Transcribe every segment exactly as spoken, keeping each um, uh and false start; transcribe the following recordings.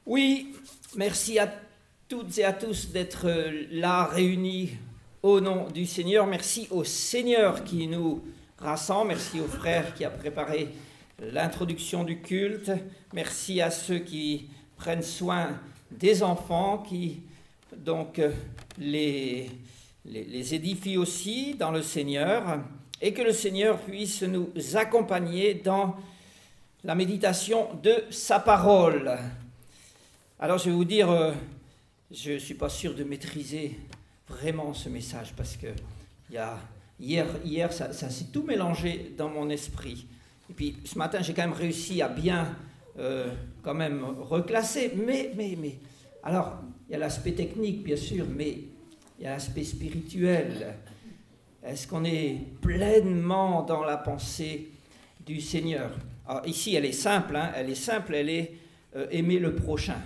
Oui, merci à toutes et à tous d'être là réunis au nom du Seigneur. Merci au Seigneur qui nous rassemble. Merci au frère qui a préparé l'introduction du culte. Merci à ceux qui prennent soin des enfants, qui donc les, les, les édifient aussi dans le Seigneur, et que le Seigneur puisse nous accompagner dans la méditation de sa parole. Alors je vais vous dire, euh, je ne suis pas sûr de maîtriser vraiment ce message, parce que y a, hier, hier ça, ça s'est tout mélangé dans mon esprit. Et puis ce matin, j'ai quand même réussi à bien euh, quand même reclasser, mais, mais, mais, alors, il y a l'aspect technique, bien sûr, mais il y a l'aspect spirituel. Est-ce qu'on est pleinement dans la pensée du Seigneur? Alors ici, elle est simple, hein, elle est simple, elle est euh, aimer le prochain.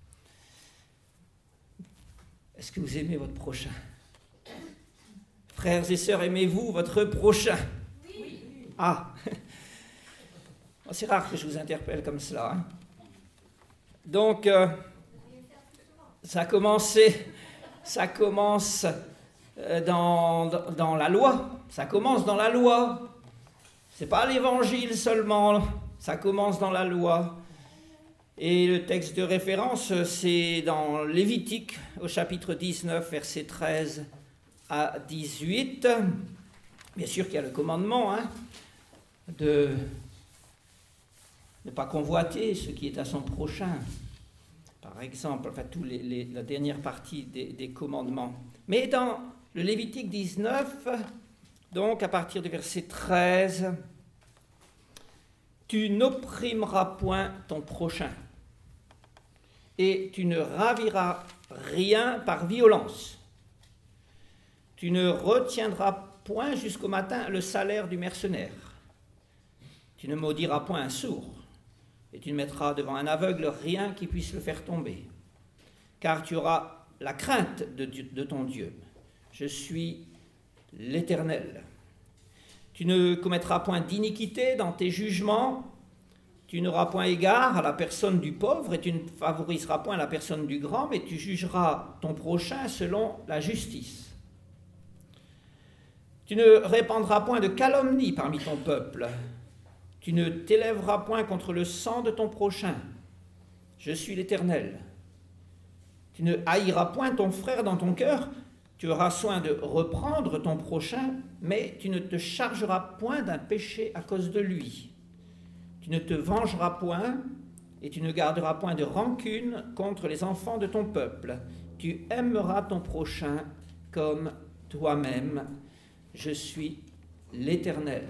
Est-ce que vous aimez votre prochain? Frères et sœurs, aimez-vous votre prochain? Oui. Ah, c'est rare que je vous interpelle comme cela. Hein. Donc, euh, ça, commencé, ça commence dans, dans la loi. Ça commence dans la loi. Ce n'est pas l'évangile seulement, ça commence dans la loi. Et le texte de référence, c'est dans Lévitique, au chapitre dix-neuf, versets treize à dix-huit. Bien sûr qu'il y a le commandement hein, de ne pas convoiter ce qui est à son prochain. Par exemple, enfin, tous les, les, la dernière partie des, des commandements. Mais dans le Lévitique dix-neuf, donc à partir du verset treize, tu n'opprimeras point ton prochain, et tu ne raviras rien par violence. Tu ne retiendras point jusqu'au matin le salaire du mercenaire. Tu ne maudiras point un sourd, et tu ne mettras devant un aveugle rien qui puisse le faire tomber. Car tu auras la crainte de, de ton Dieu. Je suis l'Éternel. Tu ne commettras point d'iniquité dans tes jugements. Tu n'auras point égard à la personne du pauvre et tu ne favoriseras point la personne du grand, mais tu jugeras ton prochain selon la justice. Tu ne répandras point de calomnie parmi ton peuple. Tu ne t'élèveras point contre le sang de ton prochain. Je suis l'Éternel. Tu ne haïras point ton frère dans ton cœur. Tu auras soin de reprendre ton prochain, mais tu ne te chargeras point d'un péché à cause de lui. Tu ne te vengeras point, et tu ne garderas point de rancune contre les enfants de ton peuple. Tu aimeras ton prochain comme toi-même. Je suis l'Éternel.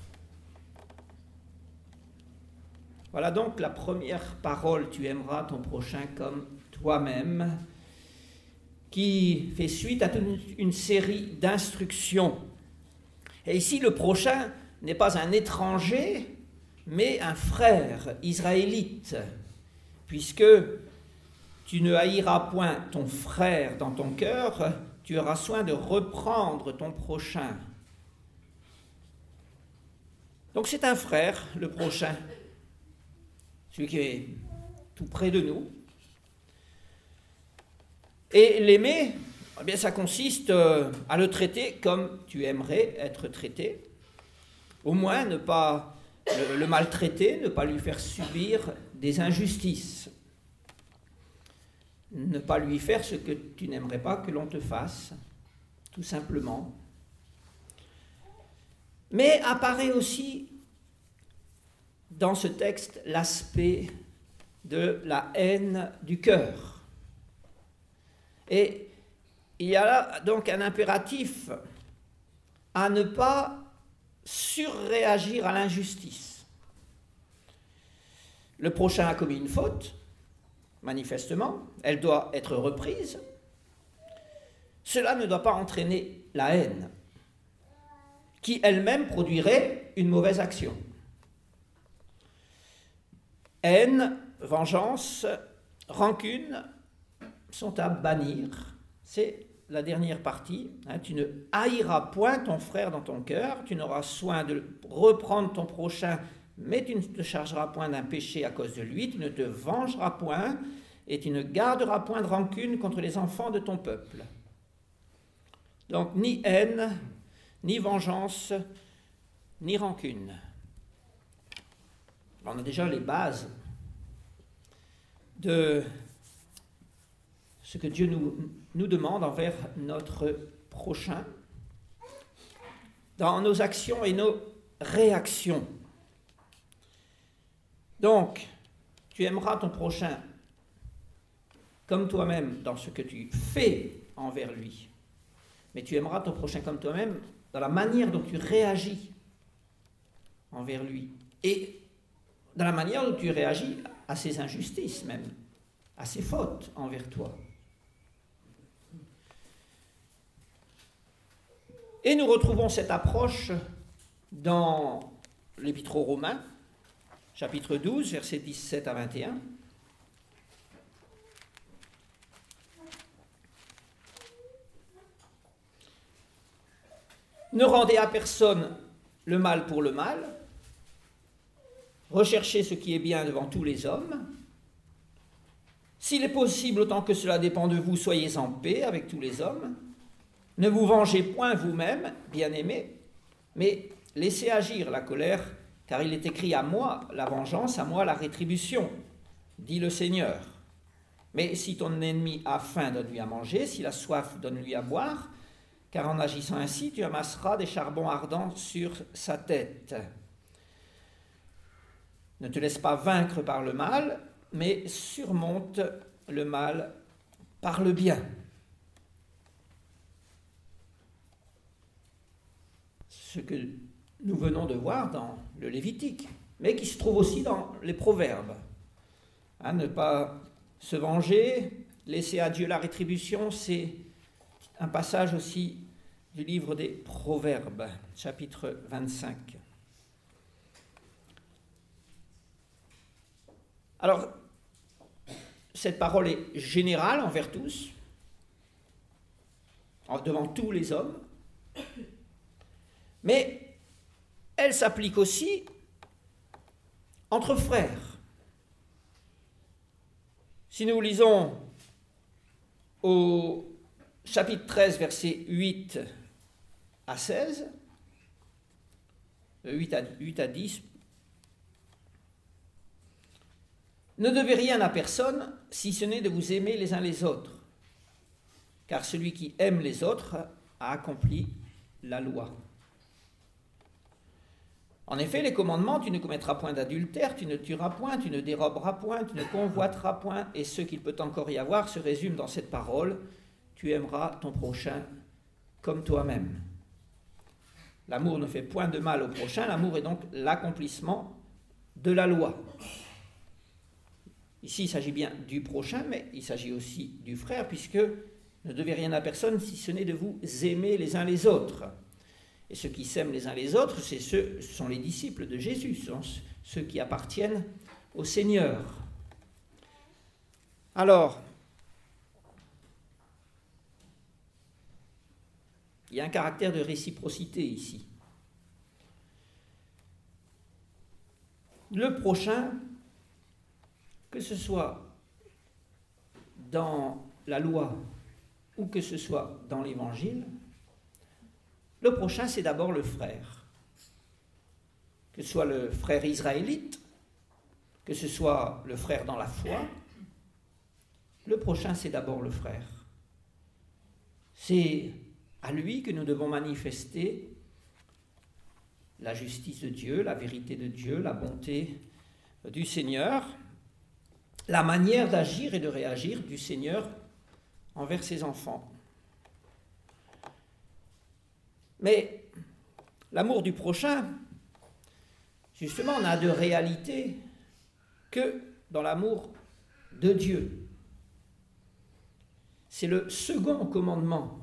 Voilà donc la première parole, tu aimeras ton prochain comme toi-même, qui fait suite à une, une série d'instructions. Et ici, le prochain n'est pas un étranger, mais un frère israélite, puisque tu ne haïras point ton frère dans ton cœur, tu auras soin de reprendre ton prochain. Donc c'est un frère, le prochain, celui qui est tout près de nous. Et l'aimer, eh bien, ça consiste à le traiter comme tu aimerais être traité, au moins ne pas le, le maltraiter, ne pas lui faire subir des injustices, ne pas lui faire ce que tu n'aimerais pas que l'on te fasse, tout simplement. Mais apparaît aussi dans ce texte l'aspect de la haine du cœur. Et il y a là donc un impératif à ne pas surréagir à l'injustice. Le prochain a commis une faute, manifestement, elle doit être reprise. Cela ne doit pas entraîner la haine, qui elle-même produirait une mauvaise action. Haine, vengeance, rancune sont à bannir. C'est la dernière partie. Hein, tu ne haïras point ton frère dans ton cœur, tu n'auras soin de reprendre ton prochain, mais tu ne te chargeras point d'un péché à cause de lui, tu ne te vengeras point, et tu ne garderas point de rancune contre les enfants de ton peuple. » Donc, ni haine, ni vengeance, ni rancune. On a déjà les bases de ce que Dieu nous, nous demande envers notre prochain, dans nos actions et nos réactions. Donc, tu aimeras ton prochain comme toi-même dans ce que tu fais envers lui, mais tu aimeras ton prochain comme toi-même dans la manière dont tu réagis envers lui, et dans la manière dont tu réagis à ses injustices même, à ses fautes envers toi. Et nous retrouvons cette approche dans l'Épître aux Romains, chapitre douze, versets dix-sept à vingt et un. Ne rendez à personne le mal pour le mal, recherchez ce qui est bien devant tous les hommes. S'il est possible, autant que cela dépend de vous, soyez en paix avec tous les hommes. Ne vous vengez point vous-même, bien-aimés, mais laissez agir la colère, car il est écrit « à moi la vengeance, à moi la rétribution », dit le Seigneur. Mais si ton ennemi a faim, donne-lui à manger, s'il a soif, donne-lui à boire, car en agissant ainsi, tu amasseras des charbons ardents sur sa tête. Ne te laisse pas vaincre par le mal, mais surmonte le mal par le bien. Ce que nous venons de voir dans le Lévitique, mais qui se trouve aussi dans les Proverbes. Hein, ne pas se venger, laisser à Dieu la rétribution, c'est un passage aussi du livre des Proverbes, chapitre vingt-cinq. Alors, cette parole est générale envers tous, devant tous les hommes, mais elle s'applique aussi entre frères. Si nous lisons au chapitre treize, versets huit à seize, huit à dix, ne devez rien à personne, si ce n'est de vous aimer les uns les autres, car celui qui aime les autres a accompli la loi. En effet, les commandements, tu ne commettras point d'adultère, tu ne tueras point, tu ne déroberas point, tu ne convoiteras point, et ce qu'il peut encore y avoir se résume dans cette parole, tu aimeras ton prochain comme toi-même. L'amour ne fait point de mal au prochain, l'amour est donc l'accomplissement de la loi. Ici, il s'agit bien du prochain, mais il s'agit aussi du frère, puisque ne devez rien à personne si ce n'est de vous aimer les uns les autres. Et ceux qui s'aiment les uns les autres, c'est ceux, ce sont les disciples de Jésus, ce sont ceux qui appartiennent au Seigneur. Alors, il y a un caractère de réciprocité ici. Le prochain, que ce soit dans la loi ou que ce soit dans l'Évangile, le prochain, c'est d'abord le frère. Que ce soit le frère israélite, que ce soit le frère dans la foi, le prochain, c'est d'abord le frère. C'est à lui que nous devons manifester la justice de Dieu, la vérité de Dieu, la bonté du Seigneur, la manière d'agir et de réagir du Seigneur envers ses enfants. Mais l'amour du prochain, justement, n'a de réalité que dans l'amour de Dieu. C'est le second commandement,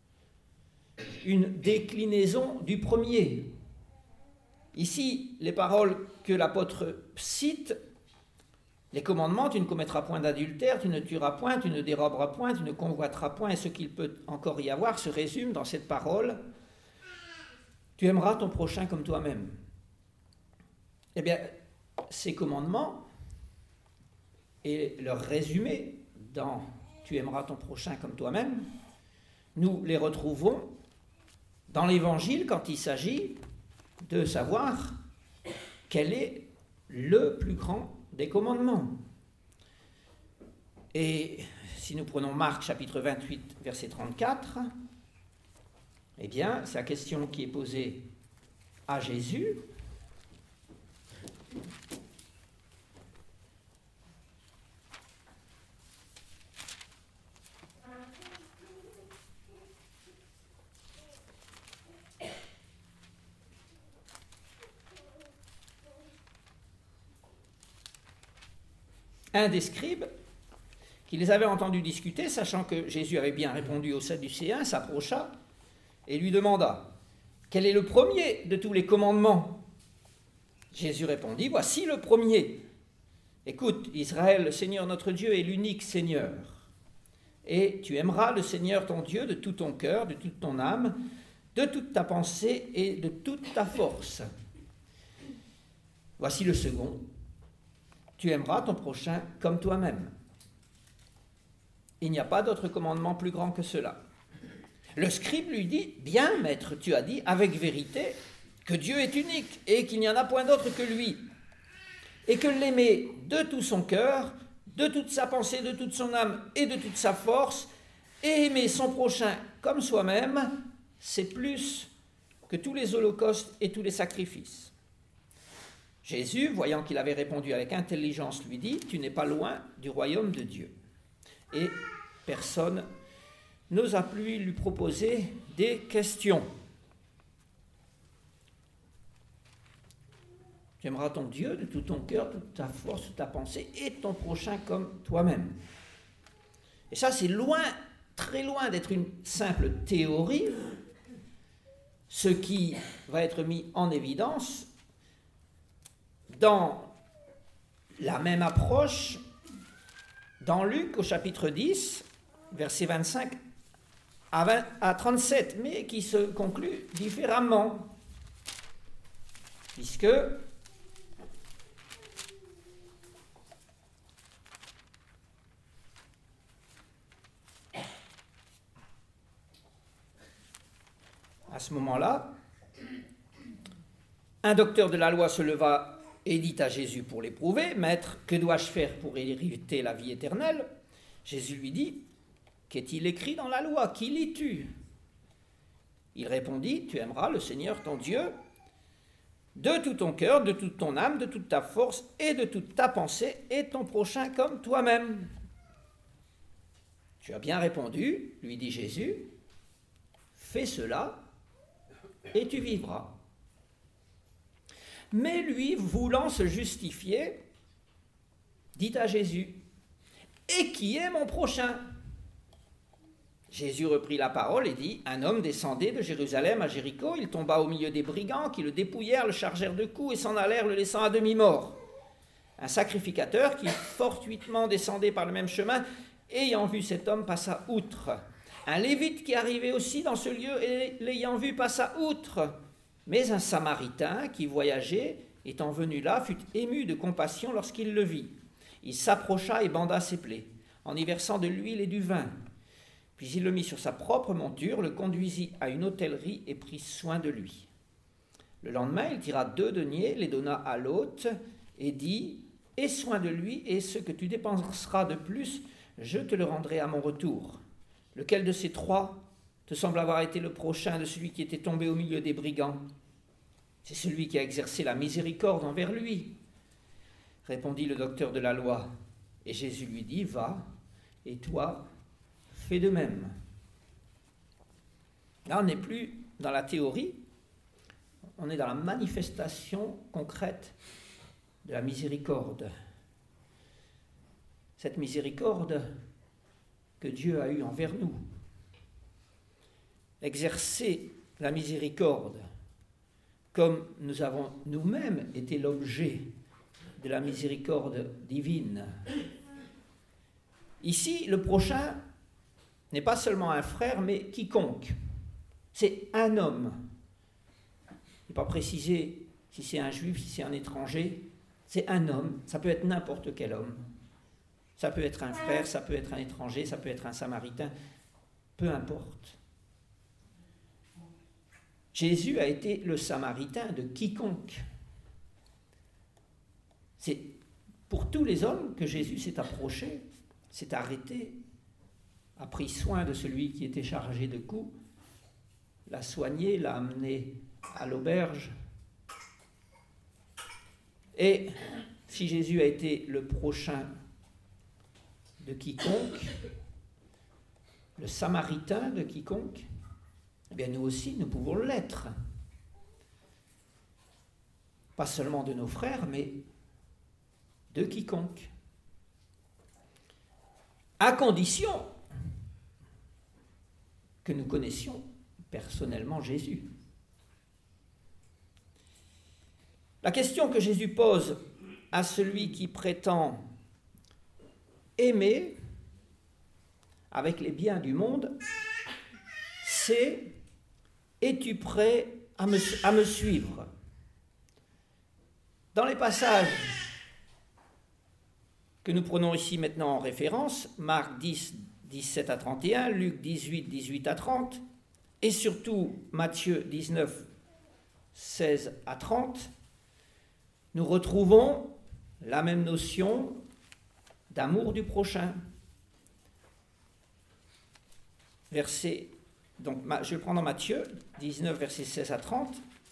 une déclinaison du premier. Ici, les paroles que l'apôtre cite, les commandements, tu ne commettras point d'adultère, tu ne tueras point, tu ne déroberas point, tu ne convoiteras point, et ce qu'il peut encore y avoir se résume dans cette parole, tu aimeras ton prochain comme toi-même. Eh bien, ces commandements et leur résumé dans « Tu aimeras ton prochain comme toi-même », nous les retrouvons dans l'Évangile quand il s'agit de savoir quel est le plus grand des commandements. Et si nous prenons Marc chapitre vingt-huit, verset trente-quatre, eh bien, c'est la question qui est posée à Jésus. Un des scribes, qui les avait entendus discuter, sachant que Jésus avait bien répondu aux Sadducéens, s'approcha et lui demanda « Quel est le premier de tous les commandements ?» Jésus répondit « Voici le premier. Écoute, Israël, le Seigneur notre Dieu est l'unique Seigneur. Et tu aimeras le Seigneur ton Dieu de tout ton cœur, de toute ton âme, de toute ta pensée et de toute ta force. Voici le second. Tu aimeras ton prochain comme toi-même. Il n'y a pas d'autre commandement plus grand que cela. » Le scribe lui dit « Bien, maître, tu as dit avec vérité que Dieu est unique et qu'il n'y en a point d'autre que lui, et que l'aimer de tout son cœur, de toute sa pensée, de toute son âme et de toute sa force, et aimer son prochain comme soi-même, c'est plus que tous les holocaustes et tous les sacrifices. » Jésus, voyant qu'il avait répondu avec intelligence, lui dit « Tu n'es pas loin du royaume de Dieu. » Et personne n'osa plus lui proposer des questions. Tu aimeras ton Dieu de tout ton cœur, toute ta force, toute ta pensée, et ton prochain comme toi-même. Et ça, c'est loin, très loin d'être une simple théorie. Ce qui va être mis en évidence dans la même approche dans Luc au chapitre dix, versets vingt-cinq à, vingt, à trente-sept, mais qui se conclut différemment, puisque à ce moment-là, un docteur de la loi se leva et dit à Jésus pour l'éprouver, « Maître, que dois-je faire pour hériter la vie éternelle ?» Jésus lui dit, « Qu'est-il écrit dans la loi? Qui lis-tu » Il répondit, « Tu aimeras le Seigneur ton Dieu de tout ton cœur, de toute ton âme, de toute ta force et de toute ta pensée, et ton prochain comme toi-même. » « Tu as bien répondu, lui dit Jésus, « Fais cela et tu vivras. » Mais lui, voulant se justifier, dit à Jésus, « Et qui est mon prochain ?» Jésus reprit la parole et dit, « Un homme descendait de Jérusalem à Jéricho, il tomba au milieu des brigands qui le dépouillèrent, le chargèrent de coups et s'en allèrent, le laissant à demi-mort. Un sacrificateur qui fortuitement descendait par le même chemin, ayant vu cet homme, passa outre. Un lévite qui arrivait aussi dans ce lieu et l'ayant vu passa outre. Mais un Samaritain qui voyageait, étant venu là, fut ému de compassion lorsqu'il le vit. Il s'approcha et banda ses plaies, en y versant de l'huile et du vin. Puis il le mit sur sa propre monture, le conduisit à une hôtellerie et prit soin de lui. Le lendemain, il tira deux deniers, les donna à l'hôte et dit « Aie soin de lui, et ce que tu dépenseras de plus, je te le rendrai à mon retour. Lequel de ces trois te semble avoir été le prochain de celui qui était tombé au milieu des brigands? C'est celui qui a exercé la miséricorde envers lui. » Répondit le docteur de la loi. Et Jésus lui dit, « Va, et toi, fais de même. » Là, on n'est plus dans la théorie, on est dans la manifestation concrète de la miséricorde. Cette miséricorde que Dieu a eue envers nous. Exercer la miséricorde comme nous avons nous-mêmes été l'objet de la miséricorde divine. Ici, le prochain n'est pas seulement un frère, mais quiconque. C'est un homme. Il n'est pas précisé si c'est un juif, si c'est un étranger. C'est un homme. Ça peut être n'importe quel homme. Ça peut être un frère, ça peut être un étranger, ça peut être un samaritain, peu importe. Jésus a été le samaritain de quiconque. C'est pour tous les hommes que Jésus s'est approché, s'est arrêté, a pris soin de celui qui était chargé de coups, l'a soigné, l'a amené à l'auberge. Et si Jésus a été le prochain de quiconque, le samaritain de quiconque, eh bien nous aussi, nous pouvons l'être. Pas seulement de nos frères, mais de quiconque. À condition que nous connaissions personnellement Jésus. La question que Jésus pose à celui qui prétend aimer avec les biens du monde, c'est « Es-tu prêt à me, à me suivre ?» Dans les passages que nous prenons ici maintenant en référence, Marc dix, dix-sept à trente et un, Luc dix-huit, dix-huit à trente, et surtout Matthieu dix-neuf, seize à trente, nous retrouvons la même notion d'amour du prochain. Verset, donc je vais prendre Matthieu dix-neuf, versets seize à trente.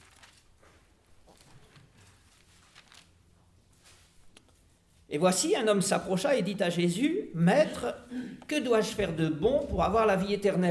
Et voici, un homme s'approcha et dit à Jésus, « Maître, que dois-je faire de bon pour avoir la vie éternelle ?»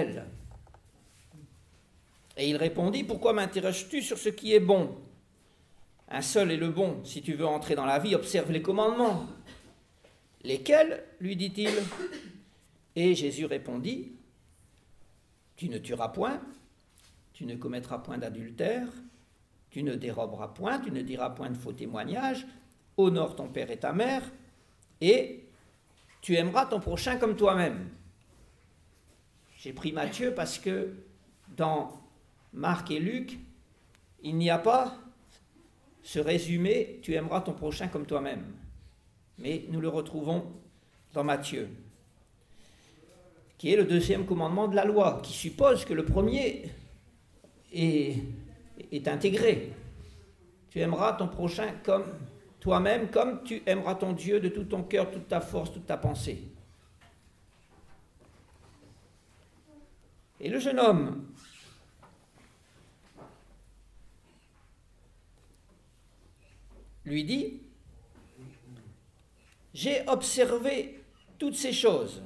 Et il répondit, « Pourquoi m'interroges-tu sur ce qui est bon ? Un seul est le bon. Si tu veux entrer dans la vie, observe les commandements. » « Lesquels ? lui dit-il. Et Jésus répondit, « Tu ne tueras point, tu ne commettras point d'adultère, tu ne déroberas point, tu ne diras point de faux témoignages, honore ton père et ta mère, et tu aimeras ton prochain comme toi-même. » J'ai pris Matthieu parce que dans Marc et Luc, il n'y a pas ce résumé « tu aimeras ton prochain comme toi-même ». Mais nous le retrouvons dans Matthieu, qui est le deuxième commandement de la loi, qui suppose que le premier est, est intégré. Tu aimeras ton prochain comme toi-même, comme tu aimeras ton Dieu de tout ton cœur, toute ta force, toute ta pensée. Et le jeune homme lui dit, « J'ai observé toutes ces choses.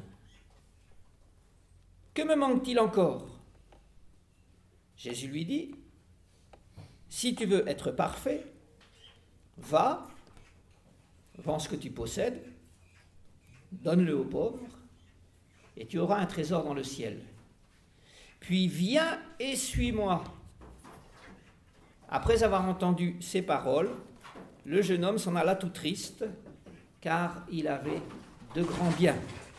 Que me manque-t-il encore ?» Jésus lui dit, « Si tu veux être parfait, va, vends ce que tu possèdes, donne-le aux pauvres, et tu auras un trésor dans le ciel. Puis viens et suis-moi. » Après avoir entendu ces paroles, le jeune homme s'en alla tout triste, car il avait de grands biens.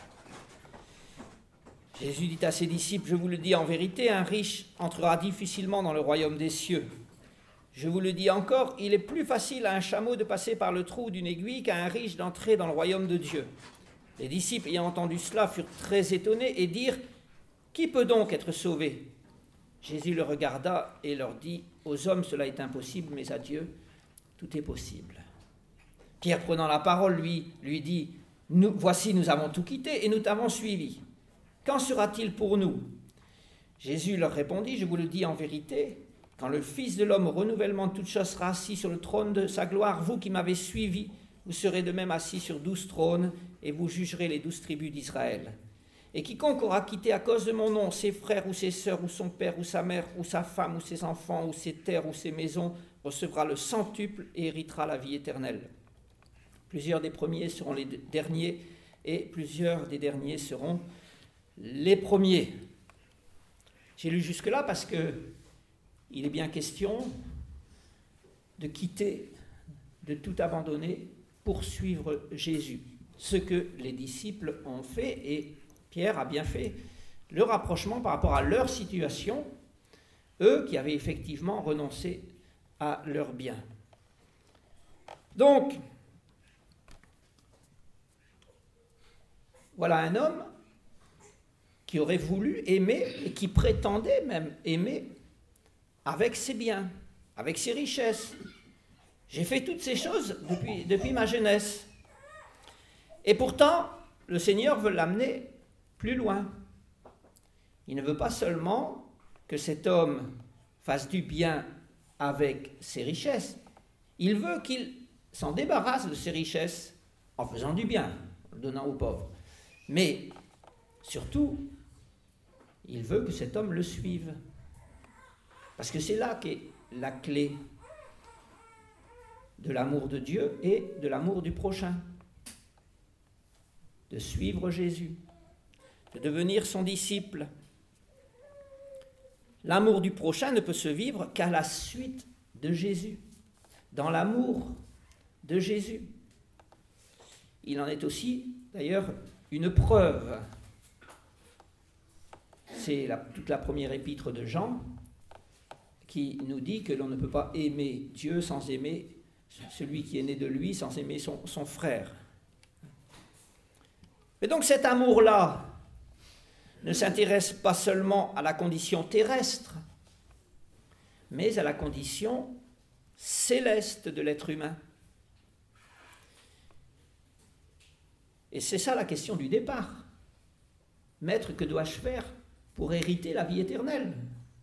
Jésus dit à ses disciples, « Je vous le dis en vérité, un riche entrera difficilement dans le royaume des cieux. Je vous le dis encore, il est plus facile à un chameau de passer par le trou d'une aiguille qu'à un riche d'entrer dans le royaume de Dieu. » Les disciples, ayant entendu cela, furent très étonnés et dirent, « Qui peut donc être sauvé ?» Jésus le regarda et leur dit, « Aux hommes cela est impossible, mais à Dieu tout est possible. » Pierre, prenant la parole, lui, lui dit, nous, « Voici, nous avons tout quitté et nous t'avons suivi. Qu'en sera-t-il pour nous ?» Jésus leur répondit, « Je vous le dis en vérité, quand le Fils de l'homme au renouvellement de toutes choses sera assis sur le trône de sa gloire, vous qui m'avez suivi, vous serez de même assis sur douze trônes et vous jugerez les douze tribus d'Israël. Et quiconque aura quitté à cause de mon nom ses frères ou ses sœurs ou son père ou sa mère ou sa femme ou ses enfants ou ses terres ou ses maisons recevra le centuple et héritera la vie éternelle. Plusieurs des premiers seront les derniers et plusieurs des derniers seront les premiers. » J'ai lu jusque-là parce que il est bien question de quitter, de tout abandonner pour suivre Jésus. Ce que les disciples ont fait, et Pierre a bien fait le rapprochement par rapport à leur situation, eux qui avaient effectivement renoncé à leurs biens. Donc, Voilà un homme qui aurait voulu aimer et qui prétendait même aimer avec ses biens, avec ses richesses. J'ai fait toutes ces choses depuis, depuis ma jeunesse. Et pourtant, le Seigneur veut l'amener plus loin. Il ne veut pas seulement que cet homme fasse du bien avec ses richesses. Il veut qu'il s'en débarrasse de ses richesses en faisant du bien, en le donnant aux pauvres. Mais surtout, il veut que cet homme le suive. Parce que c'est là qu'est la clé de l'amour de Dieu et de l'amour du prochain. De suivre Jésus, de devenir son disciple. L'amour du prochain ne peut se vivre qu'à la suite de Jésus, dans l'amour de Jésus. Il en est aussi, d'ailleurs, une preuve. C'est la, toute la première épître de Jean qui nous dit que l'on ne peut pas aimer Dieu sans aimer celui qui est né de lui, sans aimer son, son frère. Mais donc cet amour-là ne s'intéresse pas seulement à la condition terrestre, mais à la condition céleste de l'être humain. Et c'est ça la question du départ. Maître, que dois-je faire pour hériter la vie éternelle?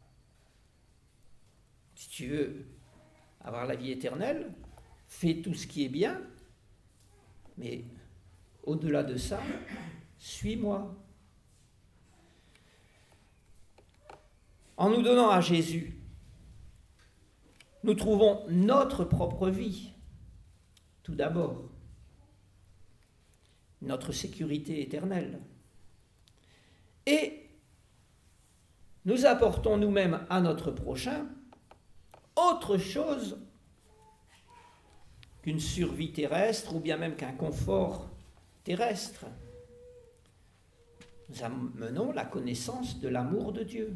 Si tu veux avoir la vie éternelle, fais tout ce qui est bien, mais au-delà de ça, suis-moi. En nous donnant à Jésus, nous trouvons notre propre vie, tout d'abord, notre sécurité éternelle. Et nous apportons nous-mêmes à notre prochain autre chose qu'une survie terrestre ou bien même qu'un confort terrestre. Nous amenons la connaissance de l'amour de Dieu.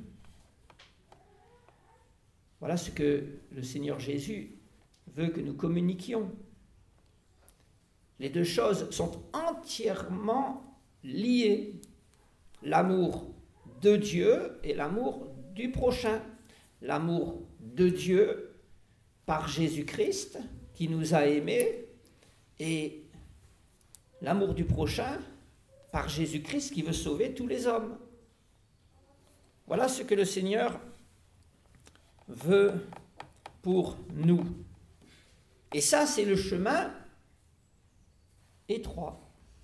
Voilà ce que le Seigneur Jésus veut que nous communiquions. Les deux choses sont entièrement liées. L'amour de Dieu et l'amour du prochain. L'amour de Dieu par Jésus-Christ qui nous a aimés et l'amour du prochain par Jésus-Christ qui veut sauver tous les hommes. Voilà ce que le Seigneur veut pour nous. Et ça, c'est le chemin étroit.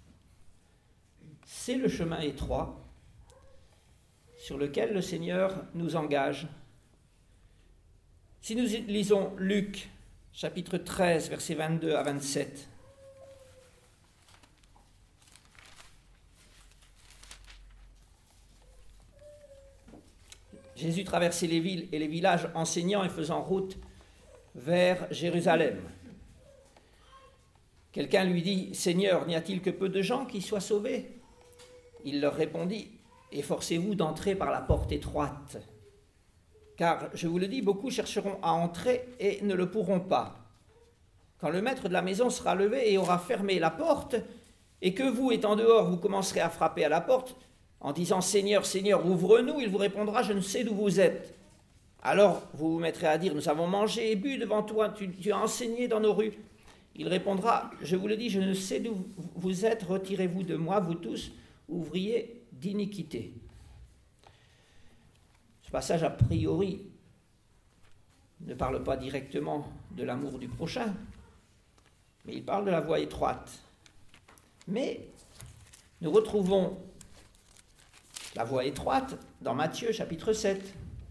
C'est le chemin étroit sur lequel le Seigneur nous engage. Si nous lisons Luc, chapitre treize, versets vingt-deux à vingt-sept. Jésus traversait les villes et les villages, enseignant et faisant route vers Jérusalem. Quelqu'un lui dit « Seigneur, n'y a-t-il que peu de gens qui soient sauvés ?» Il leur répondit « Efforcez-vous d'entrer par la porte étroite. Car, je vous le dis, beaucoup chercheront à entrer et ne le pourront pas. Quand le maître de la maison sera levé et aura fermé la porte, et que vous, étant dehors, vous commencerez à frapper à la porte, en disant « Seigneur, Seigneur, ouvre-nous », il vous répondra « Je ne sais d'où vous êtes ». Alors vous vous mettrez à dire « Nous avons mangé et bu devant toi, tu, tu as enseigné dans nos rues ». Il répondra « Je vous le dis, je ne sais d'où vous êtes, retirez-vous de moi, vous tous, ouvriers d'iniquité ». Ce passage, a priori, ne parle pas directement de l'amour du prochain, mais il parle de la voie étroite. Mais nous retrouvons la voie étroite dans Matthieu chapitre sept.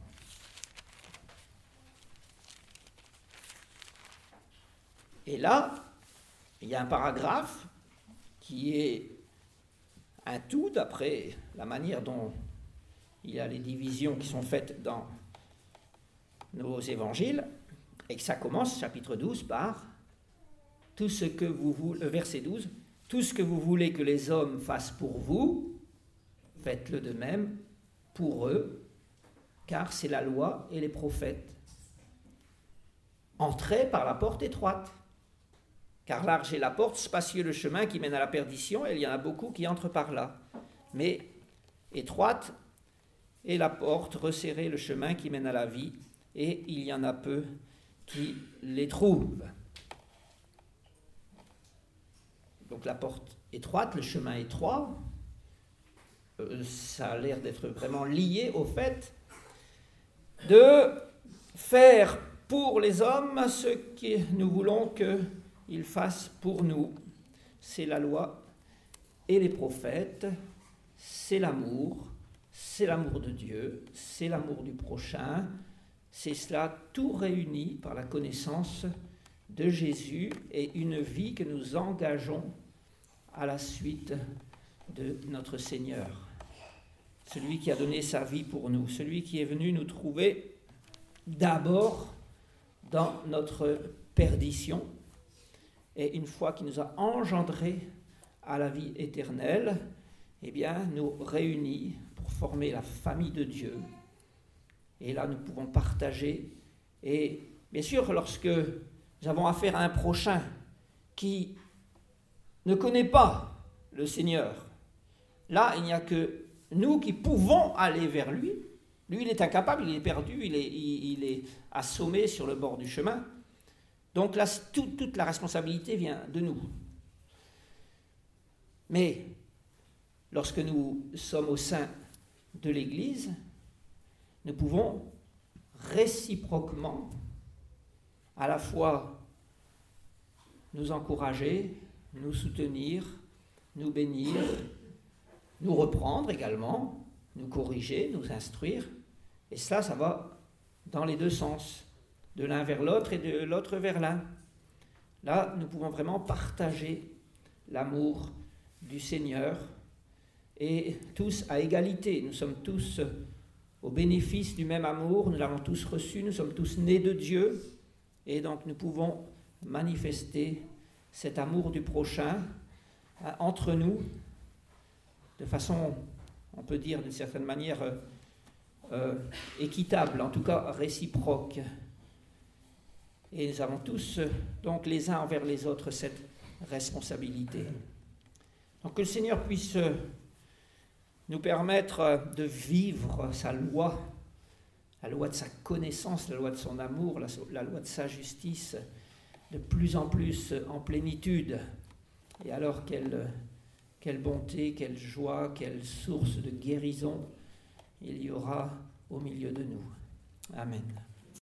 Et là, il y a un paragraphe qui est un tout d'après la manière dont il y a les divisions qui sont faites dans nos évangiles, et que ça commence, chapitre douze, par tout ce que vous voulez, verset douze, tout ce que vous voulez que les hommes fassent pour vous, faites-le de même pour eux, car c'est la loi et les prophètes. Entrez par la porte étroite. Car large est la porte, spacieux le chemin qui mène à la perdition, et il y en a beaucoup qui entrent par là. Mais étroite est la porte, resserré le chemin qui mène à la vie, et il y en a peu qui les trouvent. Donc la porte étroite, le chemin étroit, euh, ça a l'air d'être vraiment lié au fait de faire pour les hommes ce que nous voulons qu'ils fassent pour nous. C'est la loi et les prophètes, c'est l'amour, c'est l'amour de Dieu, c'est l'amour du prochain, c'est cela tout réuni par la connaissance de Jésus et une vie que nous engageons à la suite de notre Seigneur. Celui qui a donné sa vie pour nous, celui qui est venu nous trouver d'abord dans notre perdition, et une fois qu'il nous a engendrés à la vie éternelle, eh bien, nous réunit pour former la famille de Dieu. Et là, nous pouvons partager. Et bien sûr, lorsque nous avons affaire à un prochain qui ne connaît pas le Seigneur, là, il n'y a que nous qui pouvons aller vers lui. Lui, il est incapable, il est perdu, il est, il, il est assommé sur le bord du chemin. Donc là, tout, toute la responsabilité vient de nous. Mais lorsque nous sommes au sein de l'Église, nous pouvons réciproquement à la fois nous encourager, nous soutenir, nous bénir, nous reprendre également, nous corriger, nous instruire. Et cela, ça va dans les deux sens, de l'un vers l'autre et de l'autre vers l'un. Là, nous pouvons vraiment partager l'amour du Seigneur, et tous à égalité. Nous sommes tous au bénéfice du même amour, nous l'avons tous reçu, nous sommes tous nés de Dieu, et donc nous pouvons manifester cet amour du prochain euh, entre nous, de façon, on peut dire d'une certaine manière, euh, euh, équitable, en tout cas réciproque. Et nous avons tous, euh, donc les uns envers les autres, cette responsabilité. Donc que le Seigneur puisse euh, nous permettre euh, de vivre sa loi, la loi de sa connaissance, la loi de son amour, la, la loi de sa justice, de plus en plus en plénitude. Et alors quelle, quelle bonté, quelle joie, quelle source de guérison il y aura au milieu de nous. Amen.